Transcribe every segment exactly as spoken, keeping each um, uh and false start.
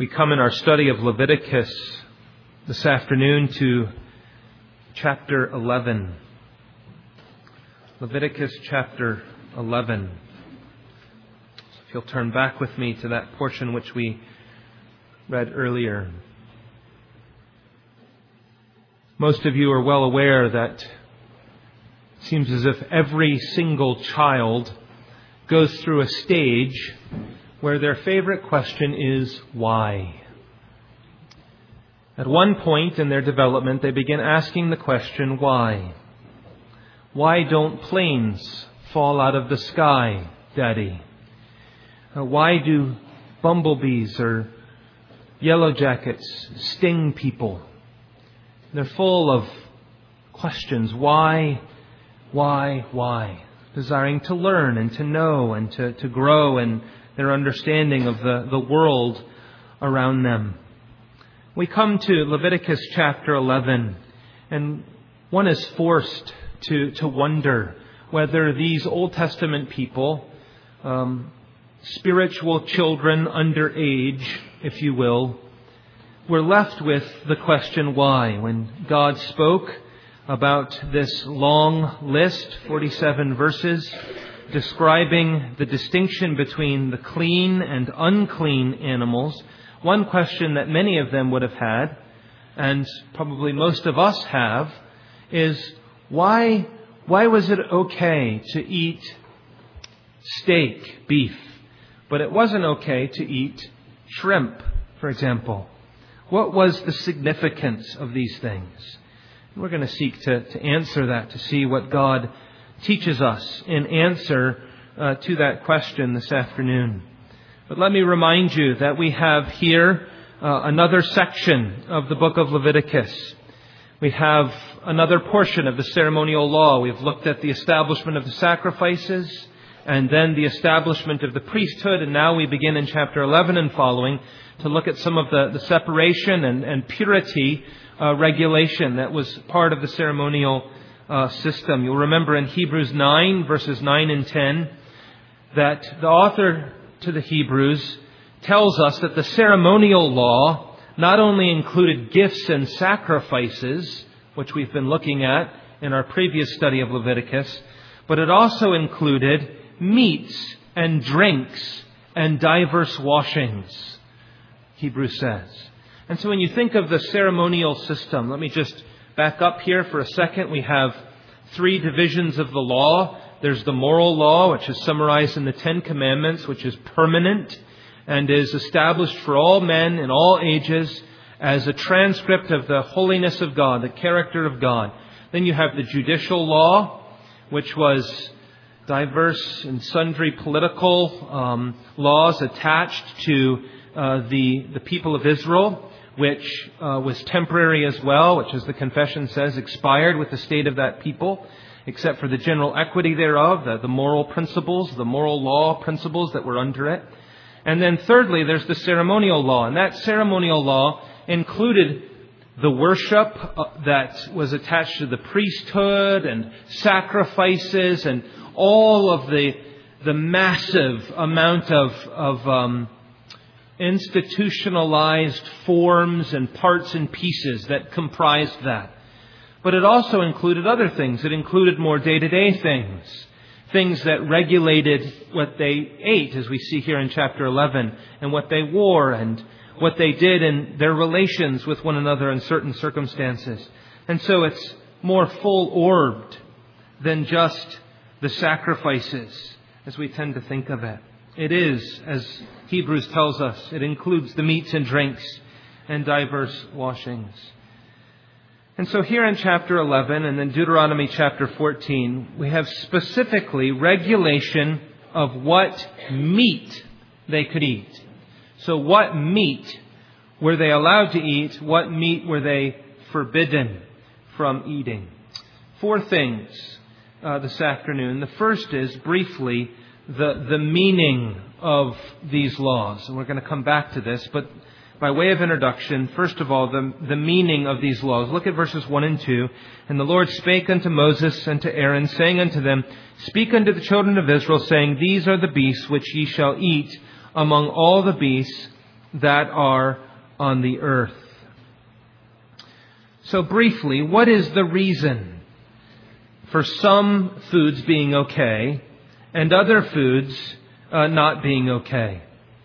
We come in our study of Leviticus this afternoon to chapter eleven. Leviticus chapter eleven. So if you'll turn back with me to that portion which we read earlier. Most of you are well aware that it seems as if every single child goes through a stage where their favorite question is, why? At one point in their development, they begin asking the question, why? Why don't planes fall out of the sky, Daddy? Uh, why do bumblebees or yellow jackets sting people? They're full of questions. Why, why, why? Desiring to learn and to know and to, to grow in their understanding of the, the world around them. We come to Leviticus chapter eleven, and one is forced to, to wonder whether these Old Testament people, um, spiritual children under age, if you will, were left with the question why. When God spoke about this long list, forty-seven verses, describing the distinction between the clean and unclean animals, one question that many of them would have had, and probably most of us have, is why, why was it okay to eat steak, beef, but it wasn't okay to eat shrimp, for example? What was the significance of these things? We're going to seek to, to answer that, to see what God teaches us in answer uh, to that question this afternoon. But let me remind you that we have here uh, another section of the book of Leviticus. We have another portion of the ceremonial law. We've looked at the establishment of the sacrifices and then the establishment of the priesthood. And now we begin in chapter eleven and following to look at some of the, the separation and, and purity uh, regulation that was part of the ceremonial uh, system. You'll remember in Hebrews nine, verses nine and ten, that the author to the Hebrews tells us that the ceremonial law not only included gifts and sacrifices, which we've been looking at in our previous study of Leviticus, but it also included meats and drinks and diverse washings, Hebrews says. And so when you think of the ceremonial system, let me just back up here for a second. We have three divisions of the law. There's the moral law, which is summarized in the Ten Commandments, which is permanent and is established for all men in all ages as a transcript of the holiness of God, the character of God. Then you have the judicial law, which was diverse and sundry political um, laws attached to uh, the, the people of Israel, which uh, was temporary as well, which, as the confession says, expired with the state of that people, except for the general equity thereof, the, the moral principles, the moral law principles that were under it. And then thirdly, there's the ceremonial law. And that ceremonial law included the worship that was attached to the priesthood and sacrifices and all of the, the massive amount of, of um, institutionalized forms and parts and pieces that comprised that. But it also included other things. It included more day-to-day things. Things that regulated what they ate, as we see here in chapter eleven, and what they wore, and what they did in their relations with one another in certain circumstances. And so it's more full-orbed than just the sacrifices, as we tend to think of it. It is, as Hebrews tells us, it includes the meats and drinks and diverse washings. And so here in chapter eleven and then Deuteronomy chapter fourteen, we have specifically regulation of what meat they could eat. So what meat were they allowed to eat? What meat were they forbidden from eating? Four things uh, this afternoon. The first is, briefly, the, the meaning of these laws. And we're going to come back to this, but by way of introduction, first of all, the, the meaning of these laws. Look at verses one and two. And the Lord spake unto Moses and to Aaron, saying unto them, Speak unto the children of Israel, saying, These are the beasts which ye shall eat among all the beasts that are on the earth. So briefly, what is the reason for some foods being okay and other foods uh, not being okay?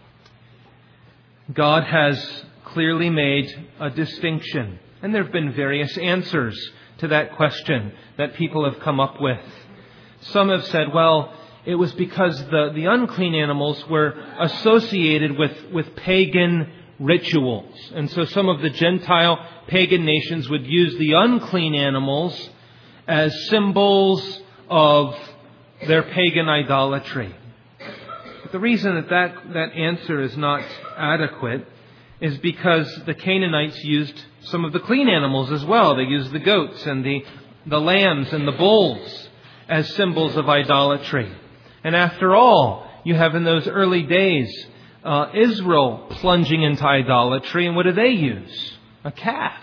God has clearly made a distinction, and there have been various answers to that question that people have come up with. Some have said, well, it was because the, the unclean animals were associated with, with pagan rituals. And so some of the Gentile pagan nations would use the unclean animals as symbols of their pagan idolatry. But the reason that, that that answer is not adequate is because the Canaanites used some of the clean animals as well. They used the goats and the, the lambs and the bulls as symbols of idolatry. And after all, you have in those early days uh, Israel plunging into idolatry. And what do they use? A calf.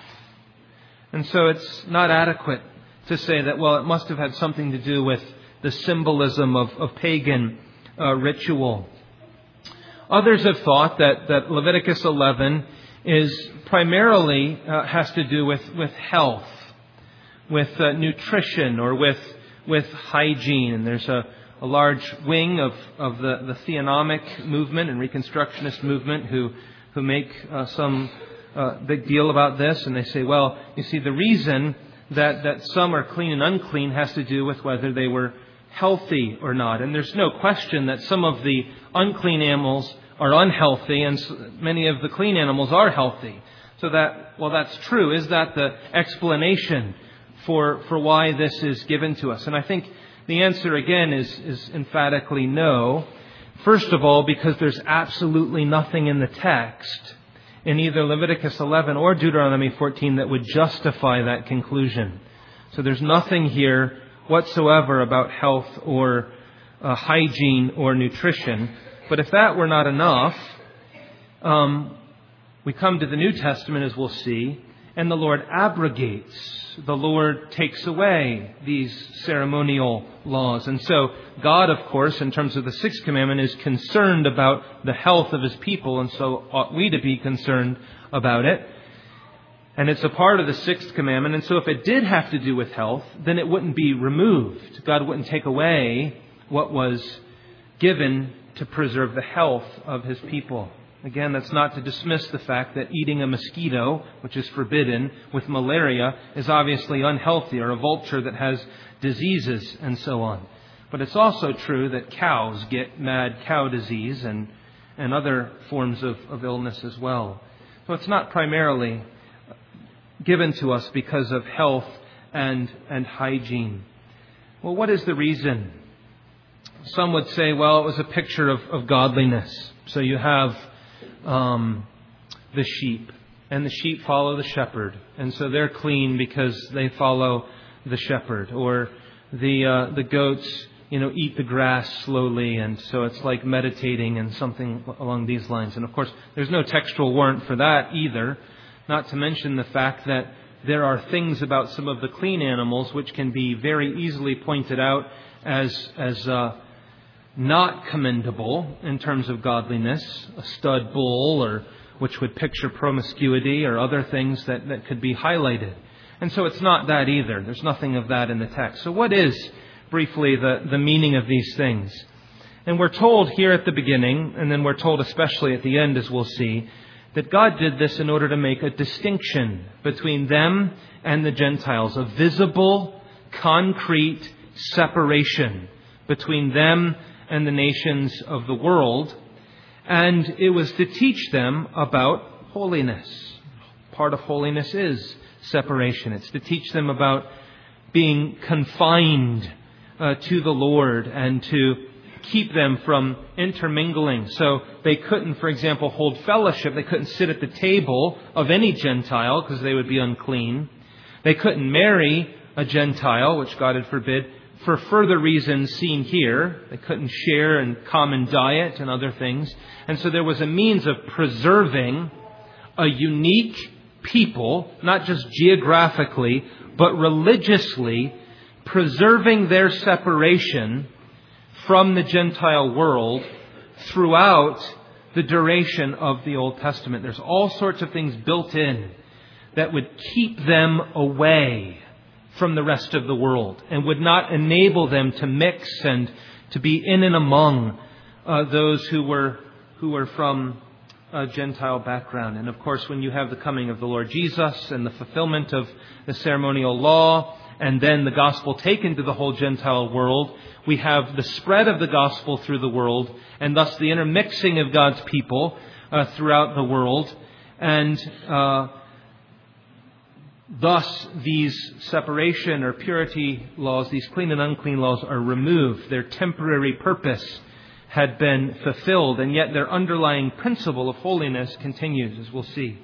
And so it's not adequate to say that, well, it must have had something to do with the symbolism of, of pagan uh, ritual. Others have thought that, that Leviticus eleven is primarily uh, has to do with, with health, with uh, nutrition, or with with hygiene. And there's a, a large wing of, of the, the theonomic movement and Reconstructionist movement who who make uh, some uh, big deal about this. And they say, well, you see, the reason that, that some are clean and unclean has to do with whether they were healthy or not. And there's no question that some of the unclean animals are unhealthy and many of the clean animals are healthy. So that, well, that's true. Is that the explanation for, for why this is given to us? And I think the answer again is, is emphatically no. First of all, because there's absolutely nothing in the text in either Leviticus eleven or Deuteronomy fourteen that would justify that conclusion. So there's nothing here whatsoever about health or uh, hygiene or nutrition. But if that were not enough, um, we come to the New Testament, as we'll see, and the Lord abrogates. The Lord takes away these ceremonial laws. And so God, of course, in terms of the sixth commandment, is concerned about the health of His people, and so ought we to be concerned about it. And it's a part of the sixth commandment. And so if it did have to do with health, then it wouldn't be removed. God wouldn't take away what was given to preserve the health of His people. Again, that's not to dismiss the fact that eating a mosquito, which is forbidden, with malaria is obviously unhealthy, or a vulture that has diseases and so on. But it's also true that cows get mad cow disease and, and other forms of, of illness as well. So it's not primarily given to us because of health and, and hygiene. Well, what is the reason? Some would say, well, it was a picture of, of godliness. So you have um, the sheep, and the sheep follow the shepherd, and so they're clean because they follow the shepherd. Or the uh, the goats, you know, eat the grass slowly, and so it's like meditating and something along these lines. And of course, there's no textual warrant for that either. Not to mention the fact that there are things about some of the clean animals which can be very easily pointed out as as uh, not commendable in terms of godliness, a stud bull, or which would picture promiscuity, or other things that, that could be highlighted. And so it's not that either. There's nothing of that in the text. So what is, briefly, the, the meaning of these things? And we're told here at the beginning, and then we're told especially at the end, as we'll see, that God did this in order to make a distinction between them and the Gentiles, a visible, concrete separation between them and the nations of the world. And it was to teach them about holiness. Part of holiness is separation. It's to teach them about being confined uh, to the Lord and to keep them from intermingling. So they couldn't, for example, hold fellowship. They couldn't sit at the table of any Gentile because they would be unclean. They couldn't marry a Gentile, which God had forbid, for further reasons seen here. They couldn't share in common diet and other things. And so there was a means of preserving a unique people, not just geographically, but religiously, preserving their separation from the Gentile world throughout the duration of the Old Testament. There's all sorts of things built in that would keep them away from the rest of the world and would not enable them to mix and to be in and among uh, those who were who were from a Gentile background. And of course, when you have the coming of the Lord Jesus and the fulfillment of the ceremonial law, and then the gospel taken to the whole Gentile world, we have the spread of the gospel through the world, and thus the intermixing of God's people uh, throughout the world. And uh, thus these separation or purity laws, these clean and unclean laws, are removed. Their temporary purpose had been fulfilled, and yet their underlying principle of holiness continues, as we'll see.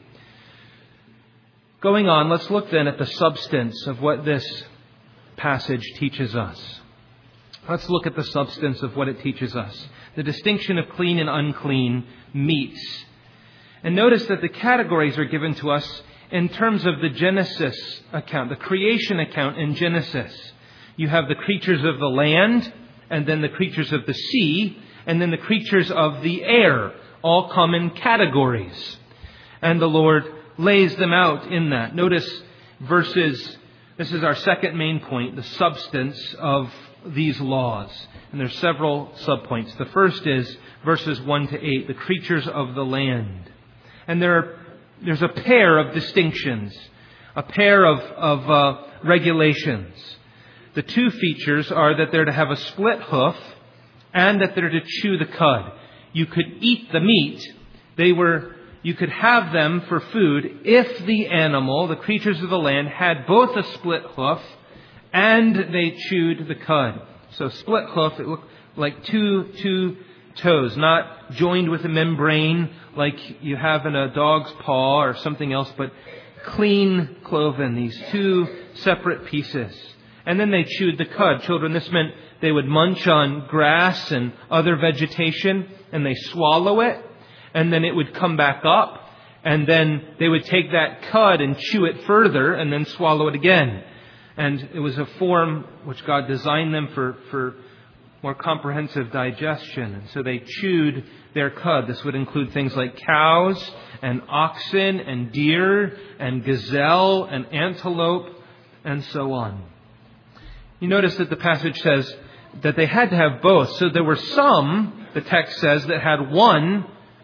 Going on, let's look then at the substance of what this passage teaches us. Let's look at the substance of what it teaches us. The distinction of clean and unclean meets. And notice that the categories are given to us in terms of the Genesis account, the creation account in Genesis. You have the creatures of the land, and then the creatures of the sea, and then the creatures of the air, all come in categories. And the Lord lays them out in that. Notice verses, this is our second main point, the substance of these laws. And there's several subpoints. The first is verses one to eight, the creatures of the land. And there are, there's a pair of distinctions, a pair of, of uh, regulations. The two features are that they're to have a split hoof and that they're to chew the cud. You could eat the meat. They were, you could have them for food if the animal, the creatures of the land, had both a split hoof and they chewed the cud. So split hoof, it looked like two, two toes, not joined with a membrane like you have in a dog's paw or something else, but clean cloven, these two separate pieces. And then they chewed the cud. Children, this meant they would munch on grass and other vegetation, and they swallow it, and then it would come back up, and then they would take that cud and chew it further, and then swallow it again. And it was a form which God designed them for, for more comprehensive digestion. And so they chewed their cud. This would include things like cows and oxen and deer and gazelle and antelope and so on. You notice that the passage says that they had to have both. So there were some, the text says, that had one,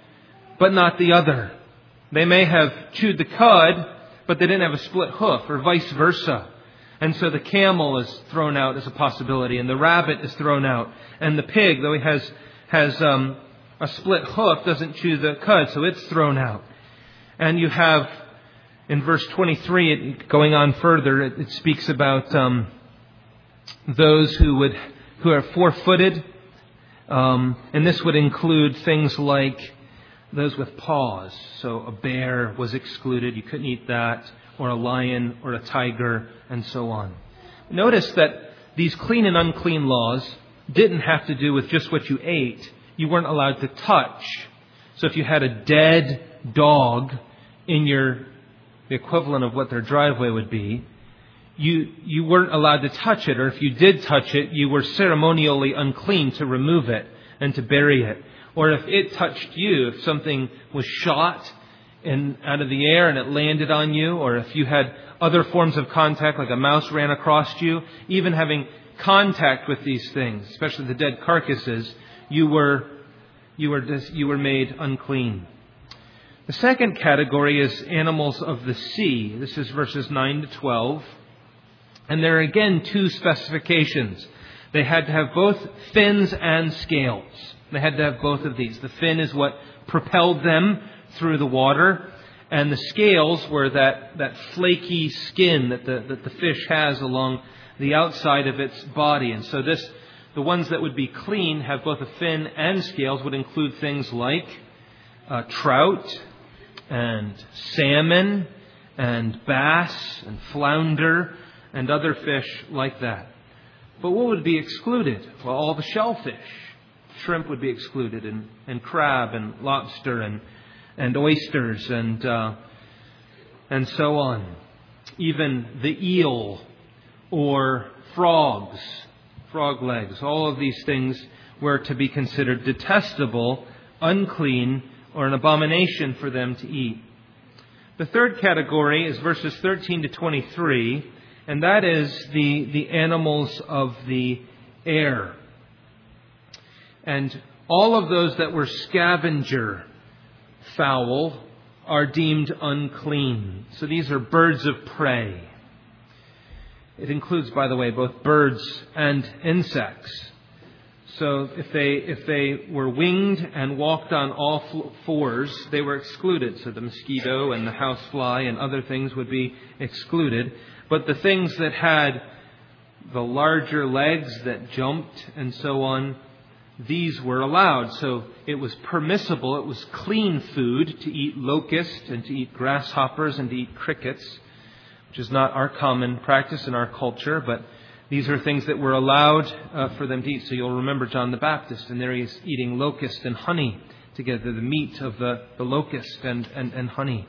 but not the other. They may have chewed the cud, but they didn't have a split hoof, or vice versa. And so the camel is thrown out as a possibility, and the rabbit is thrown out. And the pig, though he has, has um, a split hoof, doesn't chew the cud, so it's thrown out. And you have, in verse twenty-three, it, going on further, it, it speaks about um, those who would who are four-footed. Um, and this would include things like those with paws. So a bear was excluded. You couldn't eat that. Or a lion or a tiger and so on. Notice that these clean and unclean laws didn't have to do with just what you ate. You weren't allowed to touch. So if you had a dead dog in your, the equivalent of what their driveway would be, you, you weren't allowed to touch it. Or if you did touch it, you were ceremonially unclean to remove it and to bury it. Or if it touched you, if something was shot in, out of the air and it landed on you, or if you had other forms of contact, like a mouse ran across you, even having contact with these things, especially the dead carcasses, you were you were you were made unclean. The second category is animals of the sea. This is verses nine to twelve, and there are again two specifications. They had to have both fins and scales. They had to have both of these. The fin is what propelled them through the water, and the scales were that, that flaky skin that the, that the fish has along the outside of its body. And so this, the ones that would be clean, have both a fin and scales, would include things like uh, trout and salmon and bass and flounder and other fish like that. But what would be excluded? Well, all the shellfish. Shrimp would be excluded, and, and crab and lobster and and oysters and uh, and so on. Even the eel or frogs, frog legs, all of these things were to be considered detestable, unclean, or an abomination for them to eat. The third category is verses thirteen to twenty-three, and that is the, the animals of the air. And all of those that were scavenger fowl are deemed unclean. So these are birds of prey. It includes, by the way, both birds and insects. So if they if they were winged and walked on all fours, they were excluded. So the mosquito and the housefly and other things would be excluded. But the things that had the larger legs that jumped and so on, these were allowed. So it was permissible, it was clean food to eat locusts and to eat grasshoppers and to eat crickets, which is not our common practice in our culture, but these are things that were allowed uh, for them to eat. So you'll remember John the Baptist, and there he is eating locust and honey together, the meat of the, the locust and, and, and honey.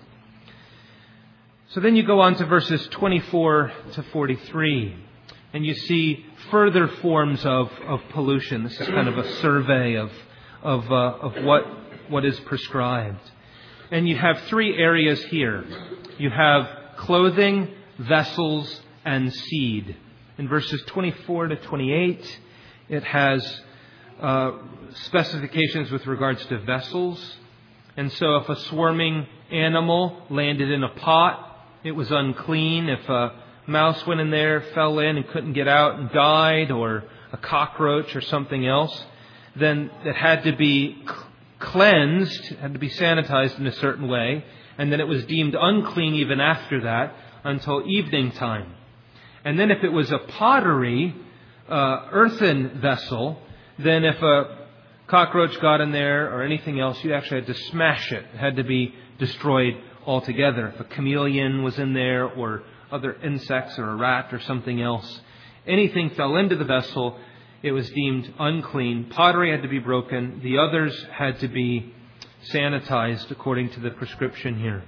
So then you go on to verses twenty-four to forty-three, and you see further forms of, of pollution. This is kind of a survey of of, uh, of what what is prescribed. And you have three areas here. You have clothing, vessels, and seed. In verses twenty-four to twenty-eight, it has uh, specifications with regards to vessels. And so if a swarming animal landed in a pot, it was unclean. If a mouse went in there, fell in and couldn't get out and died, or a cockroach or something else, then it had to be cleansed, had to be sanitized in a certain way, and then it was deemed unclean even after that until evening time. And then if it was a pottery, uh, earthen vessel, then if a cockroach got in there or anything else, you actually had to smash it. It had to be destroyed altogether. If a chameleon was in there or other insects or a rat or something else, anything fell into the vessel, it was deemed unclean. Pottery had to be broken. The others had to be sanitized according to the prescription here.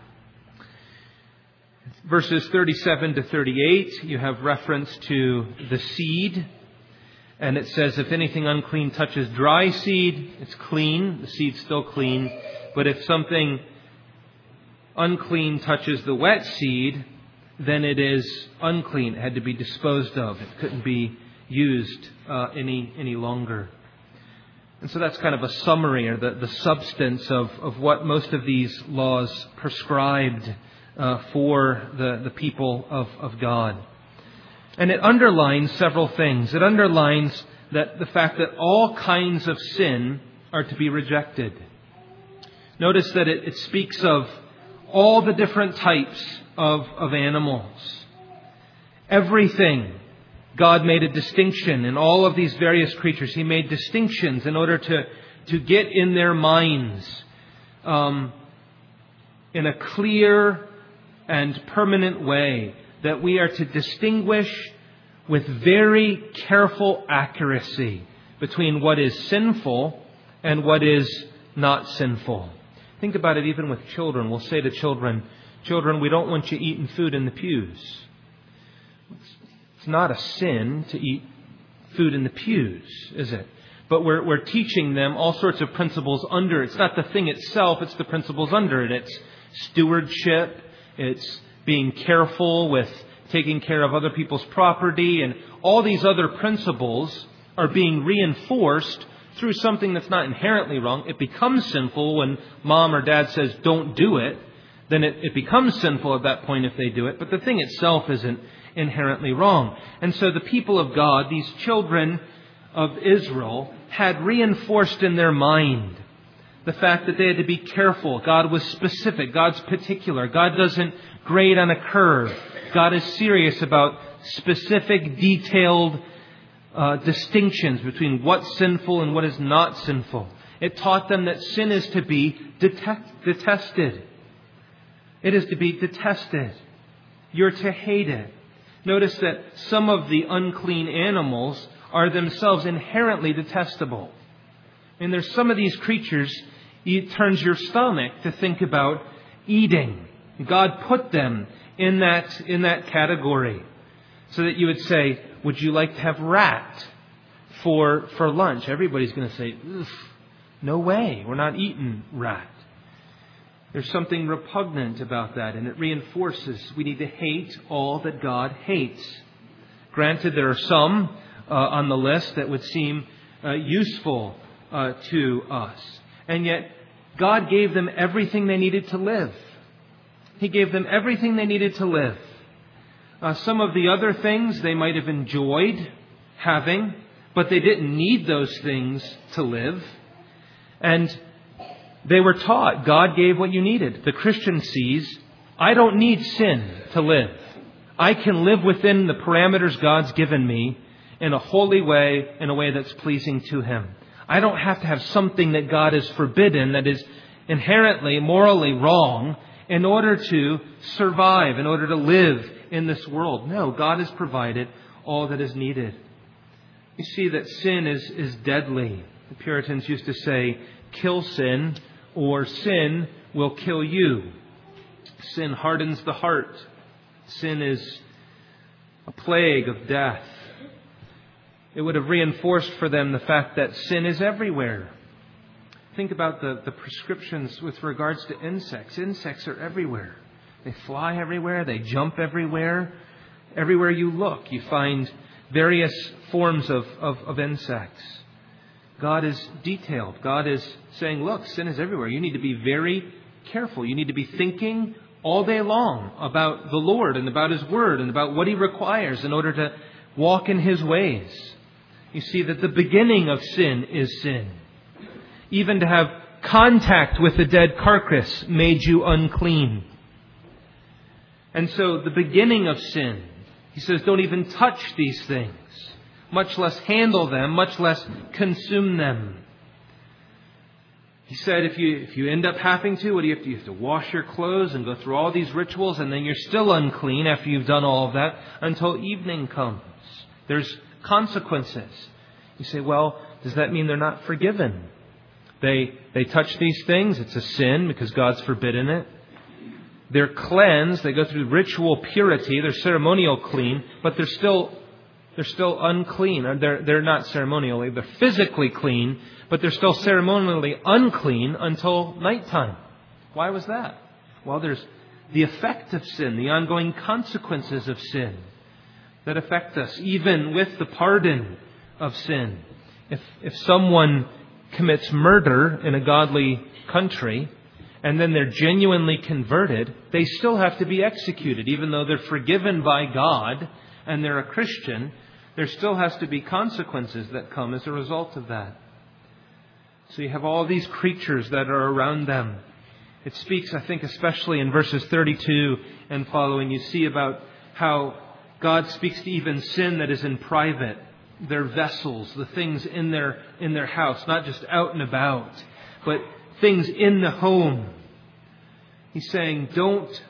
Verses thirty-seven to thirty-eight, you have reference to the seed. And it says, if anything unclean touches dry seed, it's clean. The seed's still clean. But if something unclean touches the wet seed, then it is unclean. It had to be disposed of. It couldn't be used uh, any any longer. And so that's kind of a summary or the, the substance of, of what most of these laws prescribed uh, for the, the people of, of God. And it underlines several things. It underlines that the fact that all kinds of sin are to be rejected. Notice that it, it speaks of all the different types of, of animals. Everything. God made a distinction in all of these various creatures. He made distinctions in order to, to get in their minds um, in a clear and permanent way that we are to distinguish with very careful accuracy between what is sinful and what is not sinful. Think about it even with children. We'll say to children, children, we don't want you eating food in the pews. It's not a sin to eat food in the pews, is it? But we're, we're teaching them all sorts of principles under it. It's not the thing itself, it's the principles under it. It's stewardship, it's being careful with taking care of other people's property, and all these other principles are being reinforced through something that's not inherently wrong. It becomes sinful when mom or dad says, don't do it. Then it, it becomes sinful at that point if they do it. But the thing itself isn't inherently wrong. And so the people of God, these children of Israel, had reinforced in their mind the fact that they had to be careful. God was specific. God's particular. God doesn't grade on a curve. God is serious about specific, detailed uh, distinctions between what's sinful and what is not sinful. It taught them that sin is to be detest- detested. It is to be detested. You're to hate it. Notice that some of the unclean animals are themselves inherently detestable. And there's some of these creatures, it turns your stomach to think about eating. God put them in that in that category, so that you would say, "Would you like to have rat for for lunch?" Everybody's going to say, "Ugh, No way. We're not eating rat. There's something repugnant about that, and it reinforces we need to hate all that God hates. Granted, there are some uh, on the list that would seem uh, useful uh, to us. And yet, God gave them everything they needed to live. He gave them everything they needed to live. Uh, some of the other things they might have enjoyed having, but they didn't need those things to live. And they were taught God gave what you needed. The Christian sees, I don't need sin to live. I can live within the parameters God's given me in a holy way, in a way that's pleasing to Him. I don't have to have something that God has forbidden that is inherently, morally wrong in order to survive, in order to live in this world. No, God has provided all that is needed. You see that sin is, is deadly. The Puritans used to say, kill sin, or sin will kill you. Sin hardens the heart. Sin is a plague of death. It would have reinforced for them the fact that sin is everywhere. Think about the, the prescriptions with regards to insects. Insects are everywhere. They fly everywhere. They jump everywhere. Everywhere you look, you find various forms of, of, of insects. God is detailed. God is saying, look, sin is everywhere. You need to be very careful. You need to be thinking all day long about the Lord and about His Word and about what He requires in order to walk in His ways. You see that the beginning of sin is sin. Even to have contact with the dead carcass made you unclean. And so the beginning of sin, He says, don't even touch these things. Much less handle them, much less consume them. He said if you if you end up having to, what do you have to do? You have to wash your clothes and go through all these rituals, and then you're still unclean after you've done all of that until evening comes. There's consequences. You say, well, does that mean they're not forgiven? They they touch these things, it's a sin because God's forbidden it. They're cleansed, they go through ritual purity, they're ceremonial clean, but they're still They're still unclean. They're, they're not ceremonially. They're physically clean, but they're still ceremonially unclean until nighttime. Why was that? Well, there's the effect of sin, the ongoing consequences of sin that affect us, even with the pardon of sin. If, if someone commits murder in a godly country, and then they're genuinely converted, they still have to be executed, even though they're forgiven by God and they're a Christian. There still has to be consequences that come as a result of that. So you have all these creatures that are around them. It speaks, I think, especially in verses thirty-two and following, you see about how God speaks to even sin that is in private. Their vessels, the things in their, in their house, not just out and about, but things in the home. He's saying, don't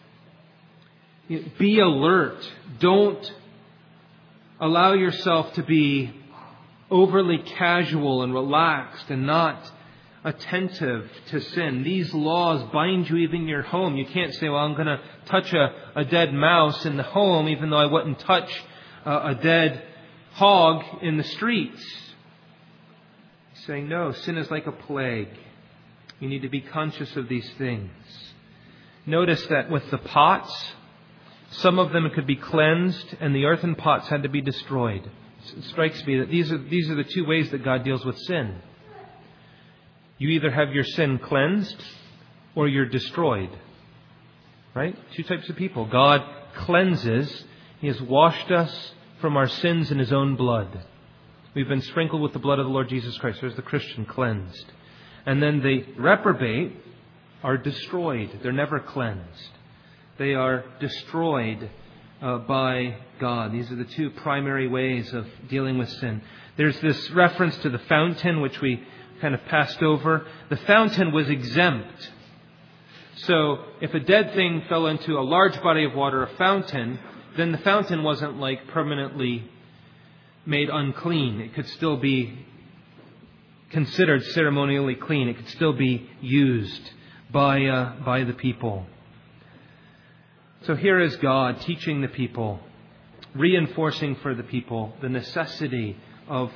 be alert. Don't allow yourself to be overly casual and relaxed and not attentive to sin. These laws bind you even in your home. You can't say, well, I'm going to touch a, a dead mouse in the home, even though I wouldn't touch a, a dead hog in the streets. He's saying, no, sin is like a plague. You need to be conscious of these things. Notice that with the pots, some of them could be cleansed and the earthen pots had to be destroyed. It strikes me that these are, these are the two ways that God deals with sin. You either have your sin cleansed or you're destroyed. Right? Two types of people. God cleanses. He has washed us from our sins in His own blood. We've been sprinkled with the blood of the Lord Jesus Christ. There's the Christian cleansed. And then the reprobate are destroyed. They're never cleansed. They are destroyed uh, by God. These are the two primary ways of dealing with sin. There's this reference to the fountain, which we kind of passed over. The fountain was exempt. So if a dead thing fell into a large body of water, a fountain, then the fountain wasn't like permanently made unclean. It could still be considered ceremonially clean. It could still be used by uh, by the people. So here is God teaching the people, reinforcing for the people the necessity of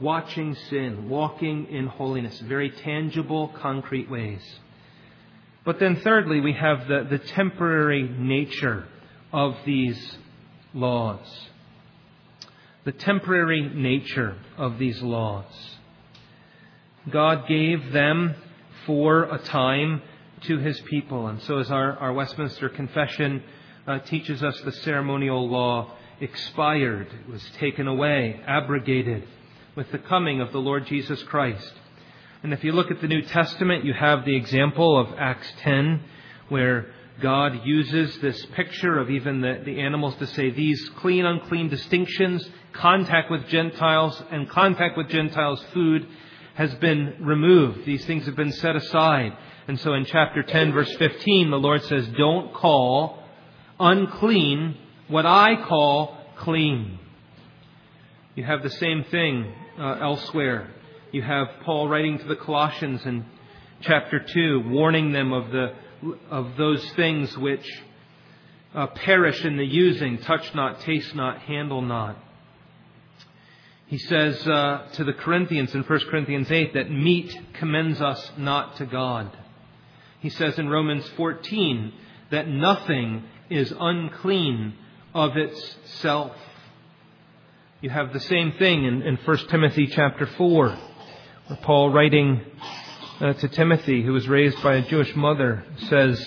watching sin, walking in holiness, very tangible, concrete ways. But then thirdly, we have the, the temporary nature of these laws. The temporary nature of these laws. God gave them for a time to His people. And so as our, our Westminster Confession uh, teaches us, the ceremonial law expired. It was taken away, abrogated with the coming of the Lord Jesus Christ. And if you look at the New Testament, you have the example of Acts ten, where God uses this picture of even the, the animals to say these clean, unclean distinctions, contact with Gentiles and contact with Gentiles' food has been removed. These things have been set aside. And so in chapter ten, verse fifteen, the Lord says, don't call unclean what I call clean. You have the same thing uh, elsewhere. You have Paul writing to the Colossians in chapter two, warning them of the of those things which uh, perish in the using, touch not, taste not, handle not. He says uh, to the Corinthians in First Corinthians eight that meat commends us not to God. He says in Romans fourteen that nothing is unclean of itself. You have the same thing in, in First Timothy chapter four, where Paul, writing uh, to Timothy, who was raised by a Jewish mother, says,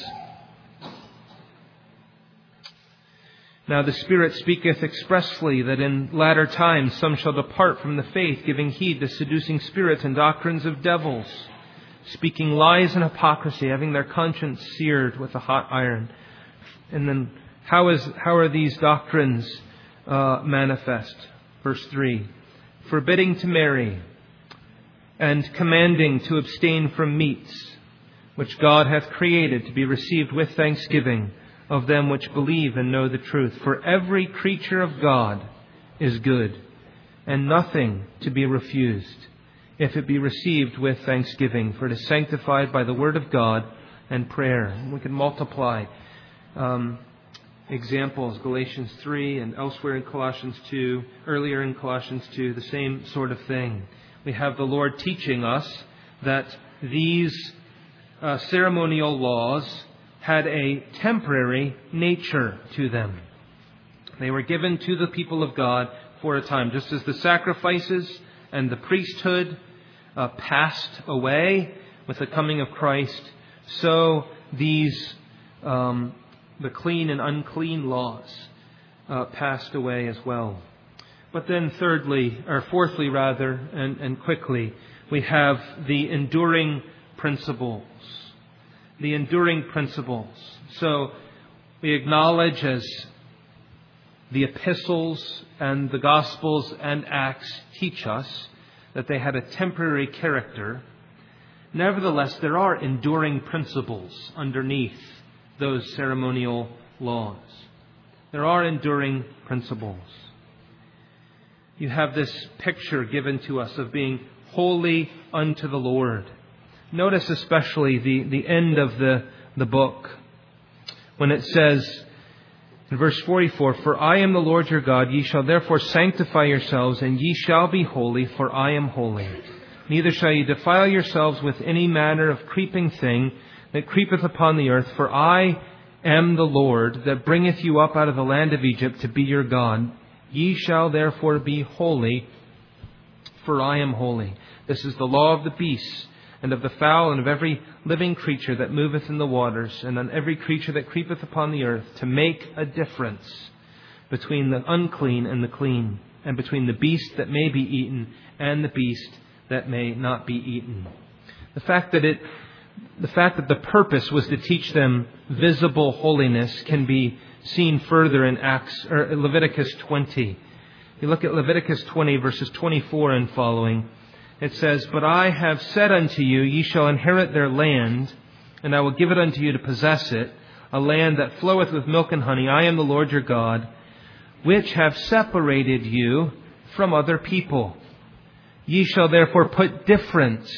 now the Spirit speaketh expressly that in latter times some shall depart from the faith, giving heed to seducing spirits and doctrines of devils, speaking lies and hypocrisy, having their conscience seared with a hot iron. And then how is how are these doctrines uh, manifest? Verse three, forbidding to marry and commanding to abstain from meats, which God hath created to be received with thanksgiving of them which believe and know the truth. For every creature of God is good, and nothing to be refused, if it be received with thanksgiving, for it is sanctified by the word of God and prayer. And we can multiply um, examples, Galatians three and elsewhere in Colossians two, earlier in Colossians two, the same sort of thing. We have the Lord teaching us that these uh, ceremonial laws had a temporary nature to them. They were given to the people of God for a time, just as the sacrifices and the priesthood uh, passed away with the coming of Christ, so these um, the clean and unclean laws uh, passed away as well. But then thirdly, or fourthly rather, and, and quickly, we have the enduring principles. The enduring principles. So we acknowledge, as the epistles and the Gospels and Acts teach us, that they had a temporary character. Nevertheless, there are enduring principles underneath those ceremonial laws. There are enduring principles. You have this picture given to us of being holy unto the Lord. Notice especially the, the end of the, the book, when it says in verse forty-four, for I am the Lord your God, ye shall therefore sanctify yourselves, and ye shall be holy, for I am holy. Neither shall ye defile yourselves with any manner of creeping thing that creepeth upon the earth, for I am the Lord that bringeth you up out of the land of Egypt to be your God. Ye shall therefore be holy, for I am holy. This is the law of the beasts, and of the fowl, and of every living creature that moveth in the waters, and on every creature that creepeth upon the earth, to make a difference between the unclean and the clean, and between the beast that may be eaten and the beast that may not be eaten. The fact that it, the fact that the purpose was to teach them visible holiness can be seen further in Acts or Leviticus twenty. You look at Leviticus twenty, verses twenty-four and following. It says, but I have said unto you, ye shall inherit their land, and I will give it unto you to possess it, a land that floweth with milk and honey. I am the Lord your God, which have separated you from other people. Ye shall therefore put difference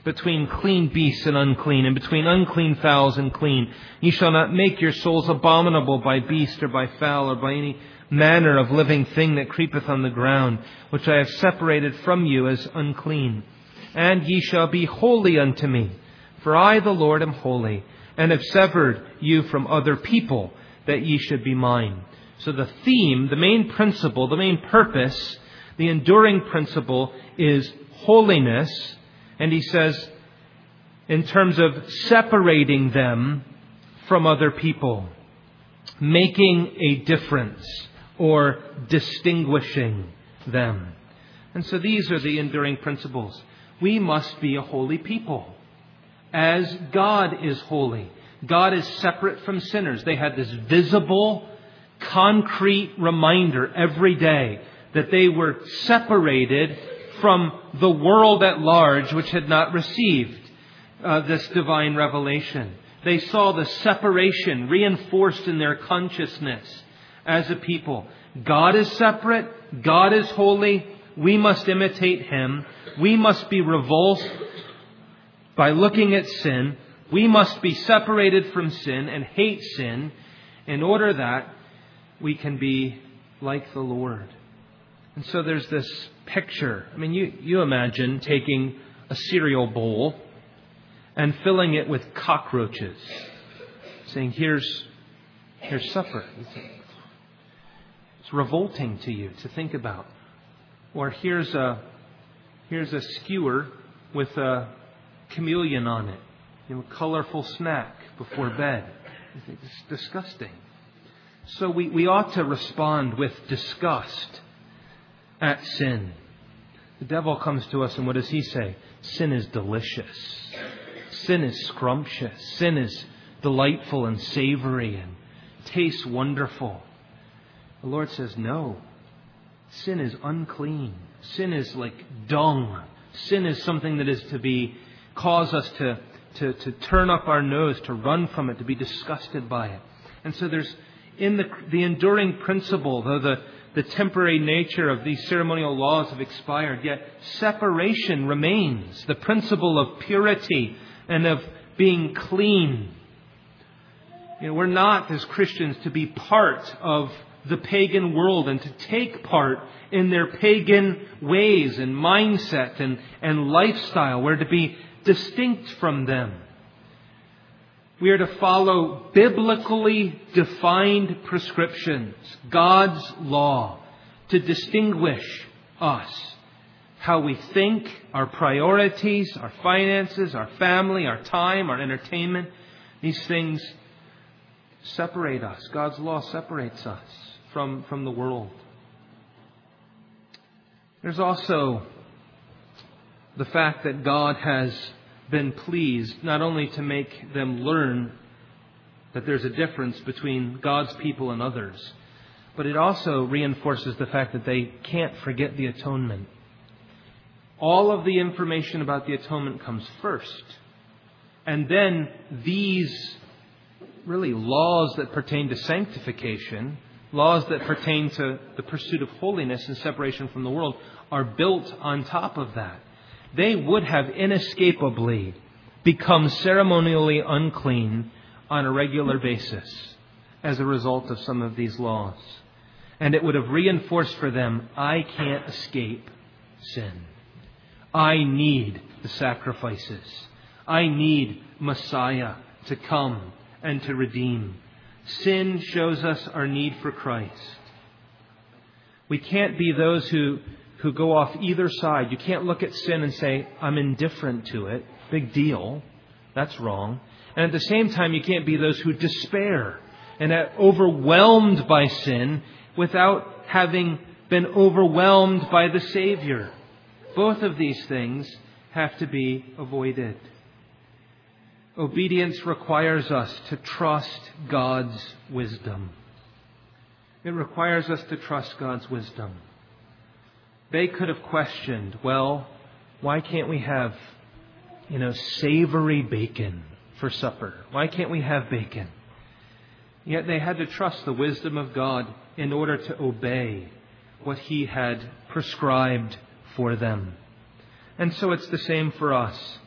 between clean beasts and unclean, and between unclean fowls and clean. Ye shall not make your souls abominable by beast or by fowl or by any manner of living thing that creepeth on the ground, which I have separated from you as unclean. And ye shall be holy unto me, for I, the Lord, am holy, and have severed you from other people, that ye should be mine. So the theme, the main principle, the main purpose, the enduring principle is holiness. And he says, in terms of separating them from other people, making a difference or distinguishing them. And so these are the enduring principles. We must be a holy people, as God is holy. God is separate from sinners. They had this visible, concrete reminder every day that they were separated from the world at large, which had not received uh, this divine revelation. They saw the separation reinforced in their consciousness as a people. God is separate. God is holy. We must imitate Him. We must be revulsed by looking at sin. We must be separated from sin and hate sin in order that we can be like the Lord. And so there's this picture. I mean, you, you imagine taking a cereal bowl and filling it with cockroaches, saying, here's, here's supper. It's revolting to you to think about. Or here's a, here's a skewer with a chameleon on it. You know, a colorful snack before bed. It's disgusting. So we, we ought to respond with disgust at sin. The devil comes to us and what does he say? Sin is delicious. Sin is scrumptious. Sin is delightful and savory and tastes wonderful. The Lord says, no. Sin is unclean. Sin is like dung. Sin is something that is to be, cause us to To, to turn up our nose, to run from it, to be disgusted by it. And so there's, in the, the enduring principle, though the, the temporary nature of these ceremonial laws have expired, yet separation remains. The principle of purity and of being clean. You know, we're not, as Christians, to be part of the pagan world and to take part in their pagan ways and mindset and, and lifestyle. We're to be distinct from them. We are to follow biblically defined prescriptions, God's law, to distinguish us. How we think, our priorities, our finances, our family, our time, our entertainment. These things separate us. God's law separates us from, from the world. There's also the fact that God has been pleased not only to make them learn that there's a difference between God's people and others, but it also reinforces the fact that they can't forget the atonement. All of the information about the atonement comes first. And then these really laws that pertain to sanctification, laws that pertain to the pursuit of holiness and separation from the world, are built on top of that. They would have inescapably become ceremonially unclean on a regular basis as a result of some of these laws. And it would have reinforced for them, I can't escape sin. I need the sacrifices. I need Messiah to come and to redeem. Sin shows us our need for Christ. We can't be those who who go off either side. You can't look at sin and say, I'm indifferent to it. Big deal. That's wrong. And at the same time, you can't be those who despair and are overwhelmed by sin without having been overwhelmed by the Savior. Both of these things have to be avoided. Obedience requires us to trust God's wisdom. It requires us to trust God's wisdom. They could have questioned, well, why can't we have, you know, savory bacon for supper? Why can't we have bacon? Yet they had to trust the wisdom of God in order to obey what He had prescribed for them. And so it's the same for us.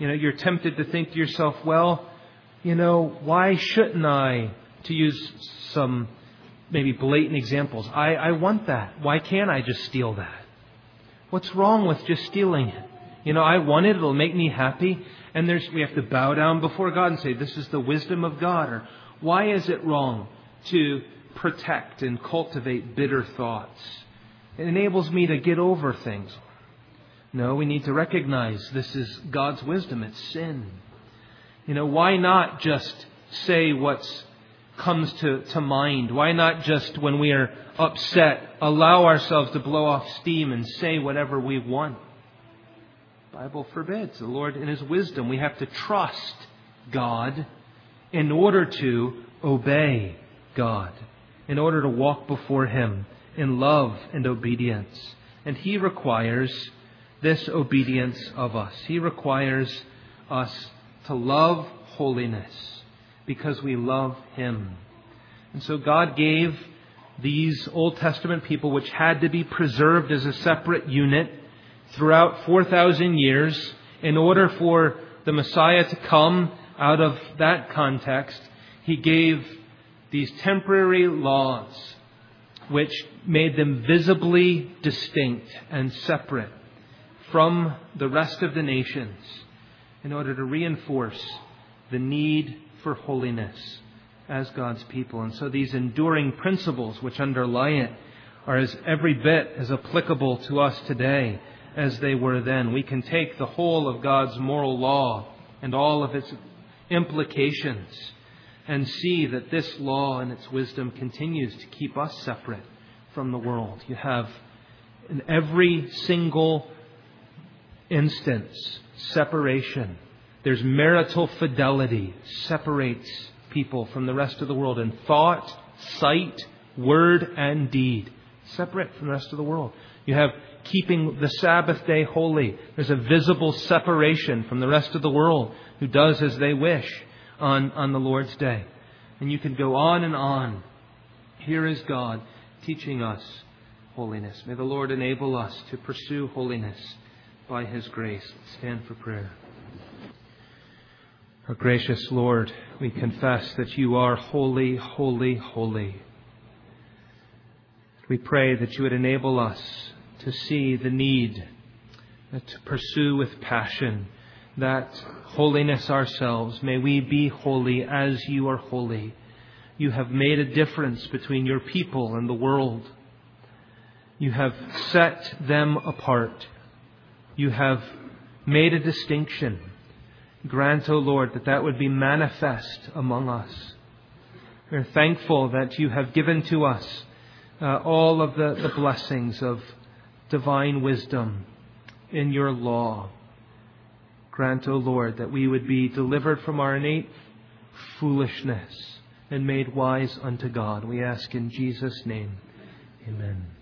You know, you're tempted to think to yourself, well, you know, why shouldn't I, to use some maybe blatant examples, I, I want that. Why can't I just steal that? What's wrong with just stealing it? You know, I want it. It'll make me happy. And there's, we have to bow down before God and say, this is the wisdom of God. Or why is it wrong to protect and cultivate bitter thoughts? It enables me to get over things. No, we need to recognize this is God's wisdom. It's sin. You know, why not just say what comes to, to mind? Why not just when we are upset, allow ourselves to blow off steam and say whatever we want? The Bible forbids. The Lord, in His wisdom, we have to trust God in order to obey God, in order to walk before Him in love and obedience. And He requires this obedience of us. He requires us to love holiness because we love Him. And so God gave these Old Testament people, which had to be preserved as a separate unit throughout four thousand years, in order for the Messiah to come out of that context, He gave these temporary laws which made them visibly distinct and separate from the rest of the nations in order to reinforce the need for holiness as God's people. And so these enduring principles which underlie it are as every bit as applicable to us today as they were then. We can take the whole of God's moral law and all of its implications and see that this law and its wisdom continues to keep us separate from the world. You have in every single instance separation. There's marital fidelity separates people from the rest of the world in thought, sight, word, and deed. Separate from the rest of the world. You have keeping the Sabbath day holy. There's a visible separation from the rest of the world who does as they wish on, on the Lord's day. And you can go on and on. Here is God teaching us holiness. May the Lord enable us to pursue holiness by His grace. Let's stand for prayer. Our gracious Lord, we confess that You are holy, holy, holy. We pray that You would enable us to see the need to pursue with passion that holiness ourselves. May we be holy as You are holy. You have made a difference between Your people and the world. You have set them apart. You have made a distinction. Grant, O Lord, that that would be manifest among us. We're thankful that You have given to us uh, all of the, the blessings of divine wisdom in Your law. Grant, O Lord, that we would be delivered from our innate foolishness and made wise unto God. We ask in Jesus' name. Amen.